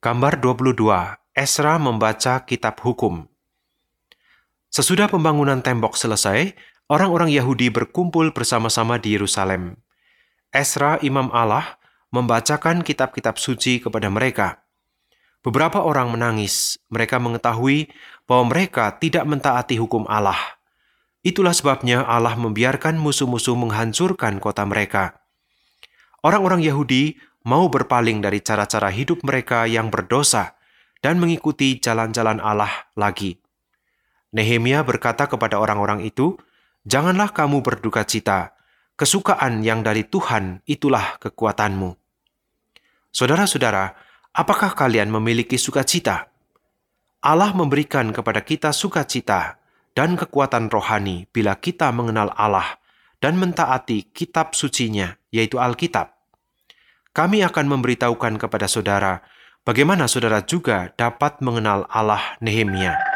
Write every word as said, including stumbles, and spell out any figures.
Gambar dua puluh dua. Ezra membaca kitab hukum. Sesudah pembangunan tembok selesai, orang-orang Yahudi berkumpul bersama-sama di Yerusalem. Ezra, imam Allah, membacakan kitab-kitab suci kepada mereka. Beberapa orang menangis. Mereka mengetahui bahwa mereka tidak mentaati hukum Allah. Itulah sebabnya Allah membiarkan musuh-musuh menghancurkan kota mereka. Orang-orang Yahudi mau berpaling dari cara-cara hidup mereka yang berdosa dan mengikuti jalan-jalan Allah lagi. Nehemia berkata kepada orang-orang itu, "Janganlah kamu berduka cita. Kesukaan yang dari Tuhan itulah kekuatanmu." Saudara-saudara, apakah kalian memiliki sukacita? Allah memberikan kepada kita sukacita dan kekuatan rohani bila kita mengenal Allah dan mentaati kitab sucinya, yaitu Alkitab. Kami akan memberitahukan kepada saudara bagaimana saudara juga dapat mengenal Allah Nehemia.